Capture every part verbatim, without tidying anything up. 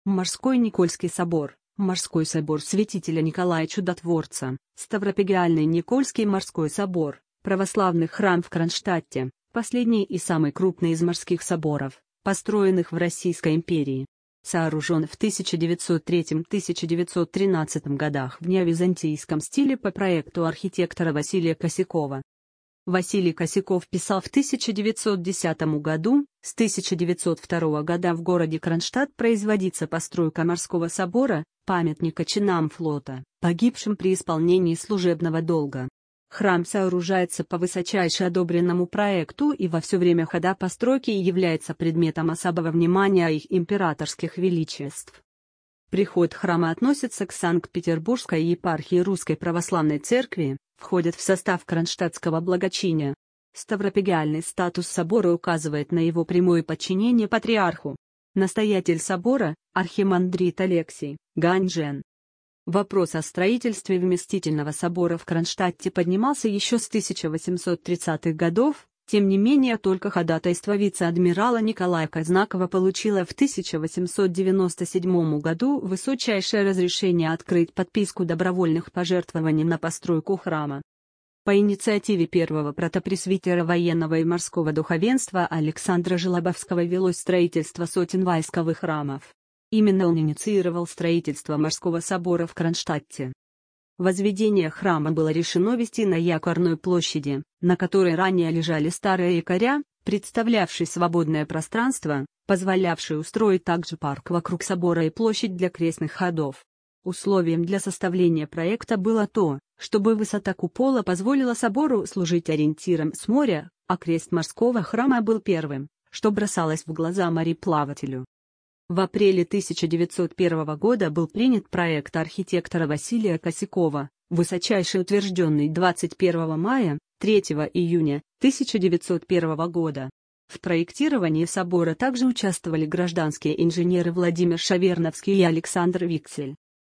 Морской Никольский собор, Морской собор святителя Николая Чудотворца, Ставропигиальный Никольский морской собор, православный храм в Кронштадте, последний и самый крупный из морских соборов, построенных в Российской империи. Сооружен в тысяча девятьсот третьем — тысяча девятьсот тринадцатом годах в неовизантийском стиле по проекту архитектора Василия Косякова. Василий Косяков писал в тысяча девятьсот десятом году: с тысяча девятьсот второго года в городе Кронштадт производится постройка морского собора, памятника чинам флота, погибшим при исполнении служебного долга. Храм сооружается по высочайше одобренному проекту и во все время хода постройки является предметом особого внимания их императорских величеств. Приход храма относится к Санкт-Петербургской епархии Русской Православной Церкви, входит в состав Кронштадтского благочиния. Ставропигиальный статус собора указывает на его прямое подчинение патриарху. Настоятель собора – архимандрит Алексий Ганжен. Вопрос о строительстве вместительного собора в Кронштадте поднимался еще с тысяча восемьсот тридцатых годов, тем не менее только ходатайство вице-адмирала Николая Казнакова получило в тысяча восемьсот девяносто седьмом году высочайшее разрешение открыть подписку добровольных пожертвований на постройку храма. По инициативе первого протопресвитера военного и морского духовенства Александра Желобовского велось строительство сотен войсковых храмов. Именно он инициировал строительство морского собора в Кронштадте. Возведение храма было решено вести на Якорной площади, на которой ранее лежали старые якоря, представлявшие свободное пространство, позволявшее устроить также парк вокруг собора и площадь для крестных ходов. Условием для составления проекта было то, чтобы высота купола позволила собору служить ориентиром с моря, а крест морского храма был первым, что бросалось в глаза мореплавателю. В апреле тысяча девятьсот первого года был принят проект архитектора Василия Косякова, высочайше утвержденный двадцать первого мая — третьего июня тысяча девятьсот первого года. В проектировании собора также участвовали гражданские инженеры Владимир Шаверновский и Александр Виксель.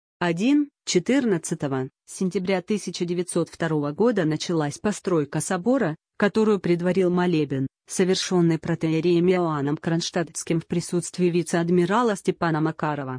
четырнадцатого сентября тысяча девятьсот второго года началась постройка собора, которую предварил молебен, совершенный протоиереем Иоанном Кронштадтским в присутствии вице-адмирала Степана Макарова.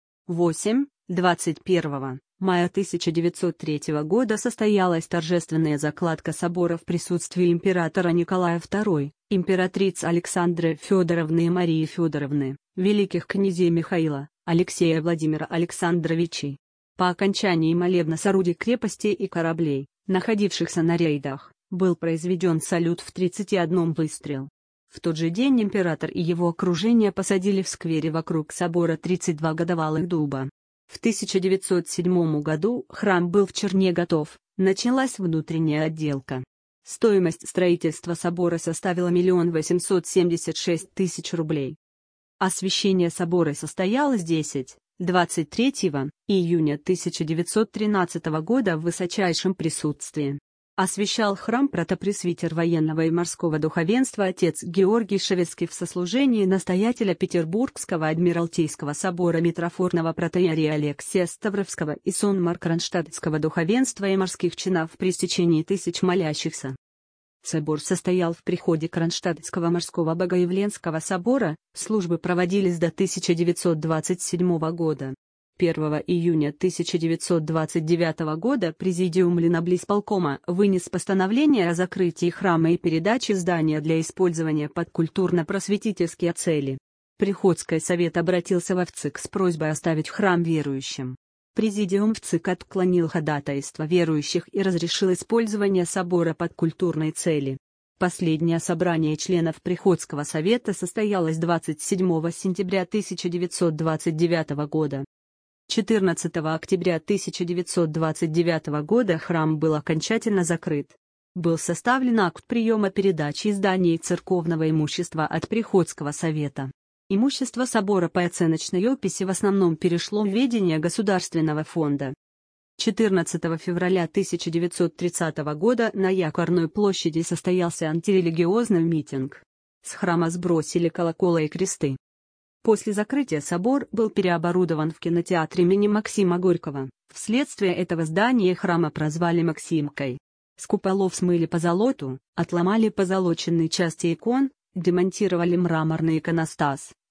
восемь двадцать первого мая тысяча девятьсот третьего года состоялась торжественная закладка собора в присутствии императора Николая второго, императриц Александры Федоровны и Марии Федоровны, великих князей Михаила, Алексея Владимира Александровичей. По окончании молебна с орудий крепости и кораблей, находившихся на рейдах, был произведен салют в тридцать один выстрел. В тот же день император и его окружение посадили в сквере вокруг собора тридцать два годовалых дуба. В тысяча девятьсот седьмом году храм был в черне готов, началась внутренняя отделка. Стоимость строительства собора составила миллион восемьсот семьдесят шесть тысяч рублей. Освящение собора состоялось десятого-двадцать третьего июня тысяча девятьсот тринадцатого года в высочайшем присутствии. Освящал храм протопресвитер военного и морского духовенства отец Георгий Шевецкий в сослужении настоятеля Петербургского Адмиралтейского собора митрофорного протоиерея Алексия Ставровского и сонмар Кронштадтского духовенства и морских чинов при стечении тысяч молящихся. Собор состоял в приходе Кронштадтского морского Богоявленского собора, службы проводились до тысяча девятьсот двадцать седьмого года. первого июня тысяча девятьсот двадцать девятого года Президиум Леноблисполкома вынес постановление о закрытии храма и передаче здания для использования под культурно-просветительские цели. Приходской совет обратился в ВЦИК с просьбой оставить храм верующим. Президиум ВЦИК отклонил ходатайство верующих и разрешил использование собора под культурные цели. Последнее собрание членов Приходского совета состоялось двадцать седьмого сентября тысяча девятьсот двадцать девятого года. четырнадцатого октября тысяча девятьсот двадцать девятого года храм был окончательно закрыт. Был составлен акт приема передачи здания и церковного имущества от Приходского совета. Имущество собора по оценочной описи в основном перешло в ведение Государственного фонда. четырнадцатого февраля тысяча девятьсот тридцатого года на Якорной площади состоялся антирелигиозный митинг. С храма сбросили колокола и кресты. После закрытия собор был переоборудован в кинотеатр имени Максима Горького. Вследствие этого здание храма прозвали Максимкой. С куполов смыли позолоту, отломали позолоченные части икон, демонтировали мраморный иконостас,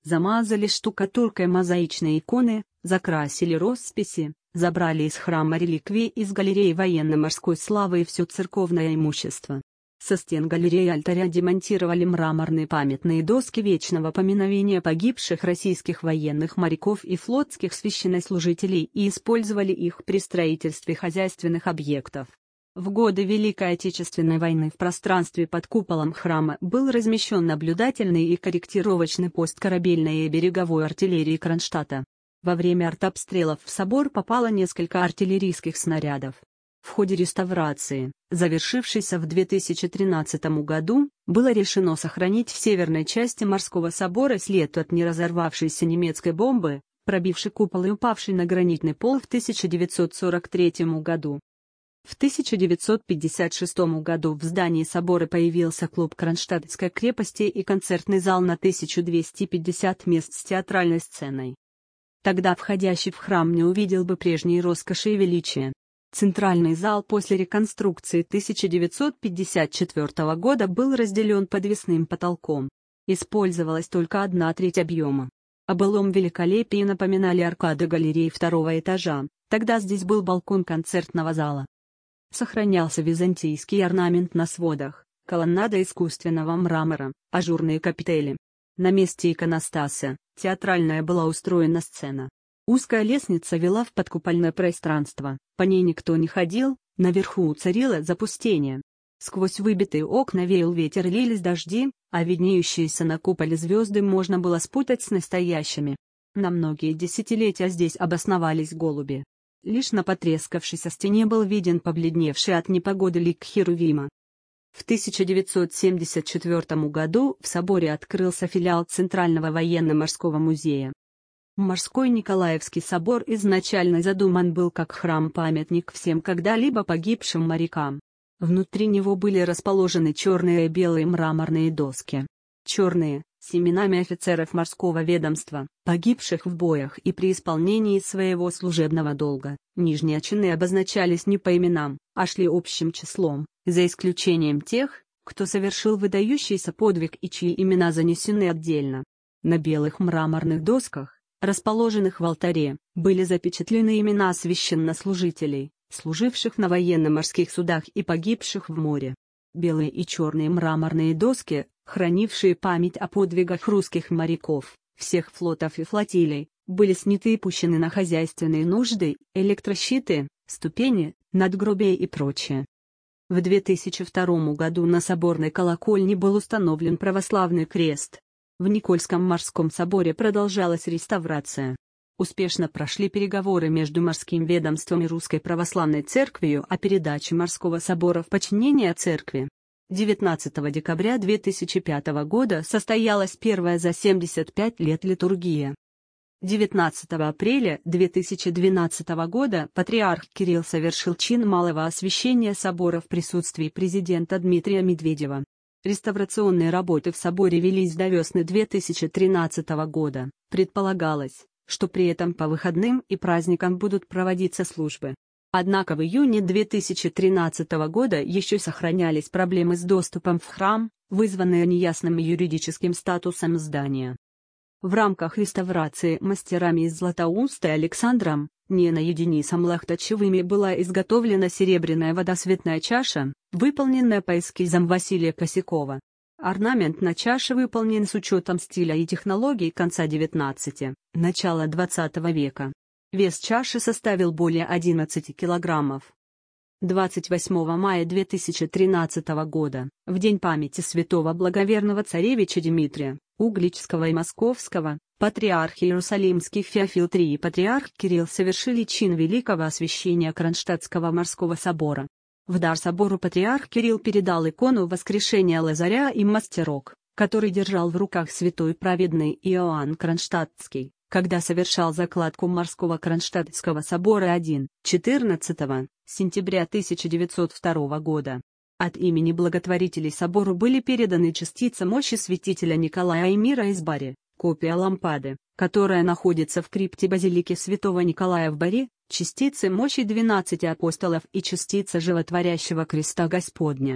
замазали штукатуркой мозаичные иконы, закрасили росписи, забрали из храма реликвии из галереи военно-морской славы и все церковное имущество. Со стен галереи алтаря демонтировали мраморные памятные доски вечного поминовения погибших российских военных моряков и флотских священнослужителей и использовали их при строительстве хозяйственных объектов. В годы Великой Отечественной войны в пространстве под куполом храма был размещен наблюдательный и корректировочный пост корабельной и береговой артиллерии Кронштадта. Во время артобстрелов в собор попало несколько артиллерийских снарядов. В ходе реставрации, завершившейся в две тысячи тринадцатом году, было решено сохранить в северной части морского собора след от неразорвавшейся немецкой бомбы, пробившей купол и упавшей на гранитный пол в тысяча девятьсот сорок третьем году. В тысяча девятьсот пятьдесят шестом году в здании собора появился клуб Кронштадтской крепости и концертный зал на тысячу двести пятьдесят мест с театральной сценой. Тогда входящий в храм не увидел бы прежней роскоши и величия. Центральный зал после реконструкции тысяча девятьсот пятьдесят четвёртого года был разделен подвесным потолком. Использовалась только одна треть объема. О былом великолепии напоминали аркады галереи второго этажа, тогда здесь был балкон концертного зала. Сохранялся византийский орнамент на сводах, колоннада искусственного мрамора, ажурные капители. На месте иконостаса, театральная была устроена сцена. Узкая лестница вела в подкупольное пространство, по ней никто не ходил, наверху царило запустение. Сквозь выбитые окна веял ветер и лились дожди, а виднеющиеся на куполе звезды можно было спутать с настоящими. На многие десятилетия здесь обосновались голуби. Лишь на потрескавшейся стене был виден побледневший от непогоды лик Херувима. В тысяча девятьсот семьдесят четвёртом году в соборе открылся филиал Центрального военно-морского музея. Морской Николаевский собор изначально задуман был как храм-памятник всем когда-либо погибшим морякам. Внутри него были расположены черные и белые мраморные доски. Черные, с именами офицеров морского ведомства, погибших в боях и при исполнении своего служебного долга. Нижние чины обозначались не по именам, а шли общим числом, за исключением тех, кто совершил выдающийся подвиг и чьи имена занесены отдельно. На белых мраморных досках, расположенных в алтаре, были запечатлены имена священнослужителей, служивших на военно-морских судах и погибших в море. Белые и черные мраморные доски, хранившие память о подвигах русских моряков, всех флотов и флотилий, были сняты и пущены на хозяйственные нужды, электрощиты, ступени, надгробия и прочее. В две тысячи втором году на соборной колокольне был установлен православный крест. В Никольском морском соборе продолжалась реставрация. Успешно прошли переговоры между морским ведомством и Русской православной церковью о передаче морского собора в подчинение церкви. девятнадцатого декабря две тысячи пятого года состоялась первая за семьдесят пять лет литургия. девятнадцатого апреля две тысячи двенадцатого года патриарх Кирилл совершил чин малого освящения собора в присутствии президента Дмитрия Медведева. Реставрационные работы в соборе велись до весны две тысячи тринадцатого года. Предполагалось, что при этом по выходным и праздникам будут проводиться службы. Однако в июне две тысячи тринадцатого года еще сохранялись проблемы с доступом в храм, вызванные неясным юридическим статусом здания. В рамках реставрации мастерами из Златоуста и Александром, не наедине с Лахтачевыми, была изготовлена серебряная водосветная чаша, выполненная по эскизам Василия Косякова. Орнамент на чаше выполнен с учетом стиля и технологий конца девятнадцатого — начала двадцатого века. Вес чаши составил более одиннадцати килограммов. двадцать восьмого мая две тысячи тринадцатого года, в день памяти святого благоверного царевича Дмитрия, Угличского и Московского, патриарх Иерусалимский Феофил три и патриарх Кирилл совершили чин великого освящения Кронштадтского морского собора. В дар собору патриарх Кирилл передал икону воскрешения Лазаря и мастерок, который держал в руках святой праведный Иоанн Кронштадтский, когда совершал закладку морского Кронштадтского собора четырнадцатого сентября тысяча девятьсот второго года. От имени благотворителей собору были переданы частицы мощи святителя Николая и мира из Бари, копия лампады, которая находится в крипте базилики святого Николая в Бари, частицы мощи двенадцати апостолов и частица животворящего креста Господня.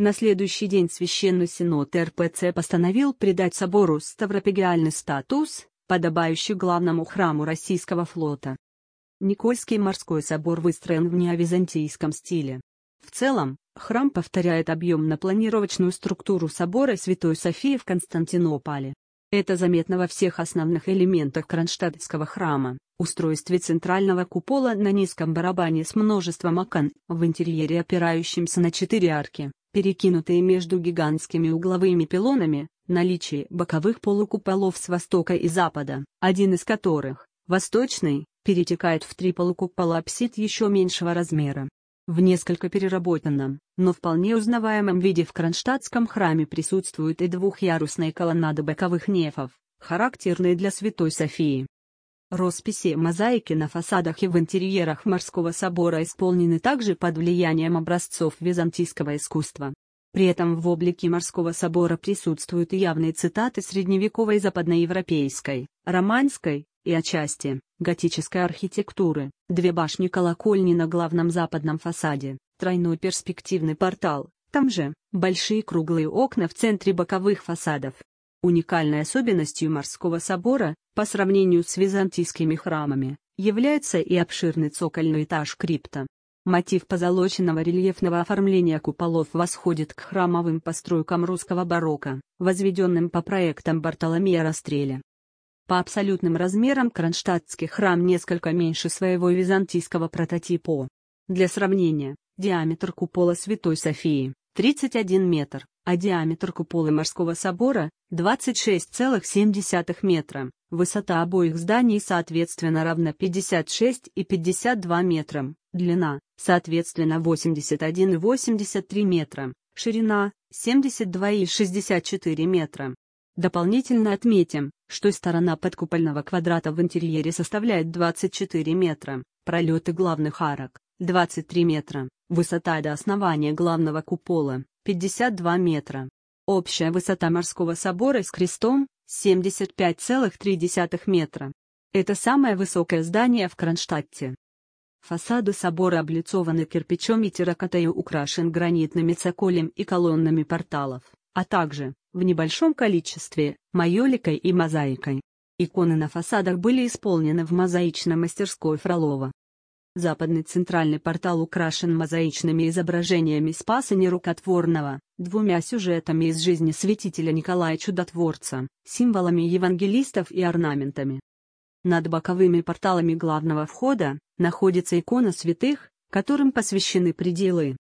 На следующий день Священный Синод эр пэ цэ постановил придать собору ставропигиальный статус, подобающий главному храму российского флота. Никольский морской собор выстроен в неовизантийском стиле. В целом, храм повторяет объемно-планировочную структуру собора Святой Софии в Константинополе. Это заметно во всех основных элементах кронштадтского храма: устройстве центрального купола на низком барабане с множеством окон, в интерьере опирающимся на четыре арки, перекинутые между гигантскими угловыми пилонами, наличии боковых полукуполов с востока и запада, один из которых, восточный, перетекает в три полукупола апсид еще меньшего размера. В несколько переработанном, но вполне узнаваемом виде в кронштадтском храме присутствуют и двухъярусные колоннады боковых нефов, характерные для Святой Софии. Росписи мозаики на фасадах и в интерьерах морского собора исполнены также под влиянием образцов византийского искусства. При этом в облике морского собора присутствуют явные цитаты средневековой западноевропейской, романской и отчасти готической архитектуры, две башни-колокольни на главном западном фасаде, тройной перспективный портал, там же большие круглые окна в центре боковых фасадов. Уникальной особенностью морского собора, по сравнению с византийскими храмами, является и обширный цокольный этаж крипта. Мотив позолоченного рельефного оформления куполов восходит к храмовым постройкам русского барокко, возведенным по проектам Бартоломея Растреля. По абсолютным размерам кронштадтский храм несколько меньше своего византийского прототипа. Для сравнения, диаметр купола Святой Софии – тридцать один метр, а диаметр купола морского собора – двадцать шесть целых семь десятых метра. Высота обоих зданий соответственно равна пятьдесят шесть и пятьдесят два метра, длина, соответственно восемьдесят один и восемьдесят три метра, ширина – семьдесят два и шестьдесят четыре метра. Дополнительно отметим, что сторона подкупольного квадрата в интерьере составляет двадцать четыре метра, пролеты главных арок – двадцать три метра, высота до основания главного купола – пятьдесят два метра. Общая высота морского собора с крестом – семьдесят пять целых три десятых метра. Это самое высокое здание в Кронштадте. Фасады собора облицованы кирпичом и терракотой, украшен гранитными цоколем и колоннами порталов, а также, в небольшом количестве, майоликой и мозаикой. Иконы на фасадах были исполнены в мозаичной мастерской Фролова. Западный центральный портал украшен мозаичными изображениями Спаса Нерукотворного, двумя сюжетами из жизни святителя Николая Чудотворца, символами евангелистов и орнаментами. Над боковыми порталами главного входа находится икона святых, которым посвящены пределы.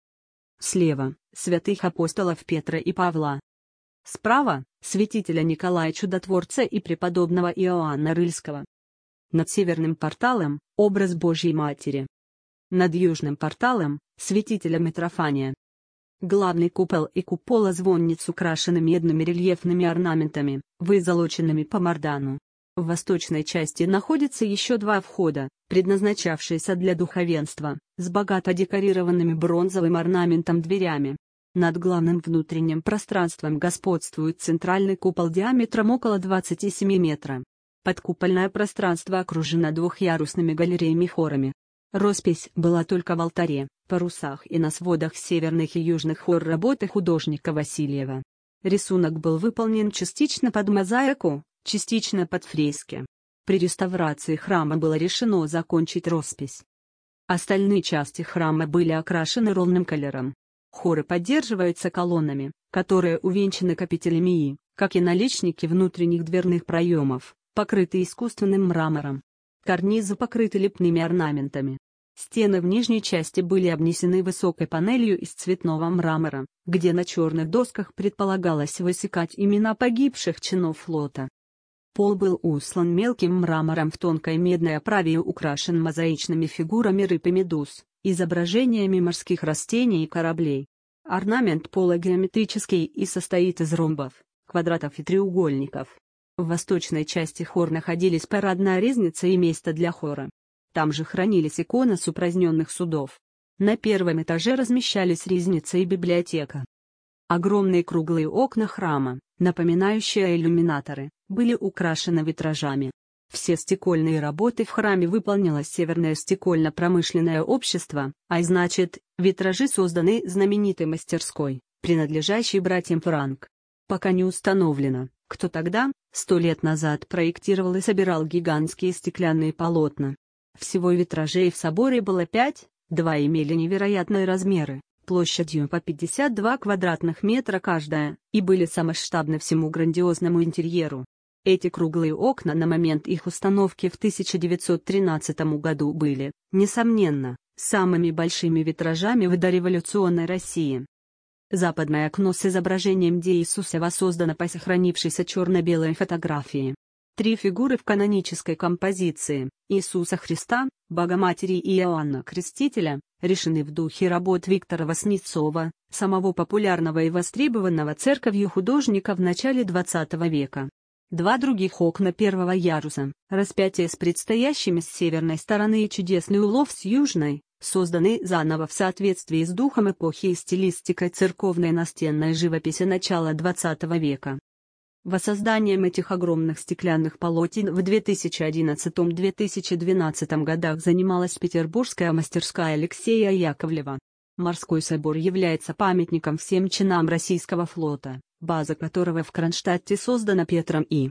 Слева – святых апостолов Петра и Павла. Справа – святителя Николая Чудотворца и преподобного Иоанна Рыльского. Над северным порталом – образ Божьей Матери. Над южным порталом – святителя Митрофания. Главный купол и купола звонниц украшены медными рельефными орнаментами, вызолоченными по мардану. В восточной части находится еще два входа, предназначавшиеся для духовенства, с богато декорированными бронзовым орнаментом дверями. Над главным внутренним пространством господствует центральный купол диаметром около двадцати семи метров. Подкупольное пространство окружено двухъярусными галереями-хорами. Роспись была только в алтаре, парусах и на сводах северных и южных хор работы художника Васильева. Рисунок был выполнен частично под мозаику, частично под фрески. При реставрации храма было решено закончить роспись. Остальные части храма были окрашены ровным колером. Хоры поддерживаются колоннами, которые увенчаны капителями и, как и наличники внутренних дверных проемов, покрыты искусственным мрамором. Карнизы покрыты лепными орнаментами. Стены в нижней части были обнесены высокой панелью из цветного мрамора, где на черных досках предполагалось высекать имена погибших чинов флота. Пол был услан мелким мрамором в тонкой медной оправе и украшен мозаичными фигурами рыб и медуз, изображениями морских растений и кораблей. Орнамент пола геометрический и состоит из ромбов, квадратов и треугольников. В восточной части хор находились парадная ризница и место для хора. Там же хранились иконы с упраздненных судов. На первом этаже размещались ризница и библиотека. Огромные круглые окна храма, напоминающие иллюминаторы, были украшены витражами. Все стекольные работы в храме выполнило Северное стекольно-промышленное общество, а значит, витражи созданы знаменитой мастерской, принадлежащий братьям Франк. Пока не установлено, кто тогда, сто лет назад, проектировал и собирал гигантские стеклянные полотна. Всего витражей в соборе было пять, два имели невероятные размеры, площадью по пятьдесят два квадратных метра каждая, и были самосштабны всему грандиозному интерьеру. Эти круглые окна на момент их установки в тысяча девятьсот тринадцатом году были, несомненно, самыми большими витражами в дореволюционной России. Западное окно с изображением Иисуса воссоздано по сохранившейся черно-белой фотографии. Три фигуры в канонической композиции – Иисуса Христа, Богоматери и Иоанна Крестителя – решены в духе работ Виктора Васнецова, самого популярного и востребованного церковью художника в начале двадцатого века. Два других окна первого яруса, распятие с предстоящими с северной стороны и чудесный улов с южной, созданы заново в соответствии с духом эпохи и стилистикой церковной настенной живописи начала двадцатого века. Воссозданием этих огромных стеклянных полотен в две тысячи одиннадцатом — две тысячи двенадцатом годах занималась петербургская мастерская Алексея Яковлева. Морской собор является памятником всем чинам российского флота, база которого в Кронштадте создана Петром И.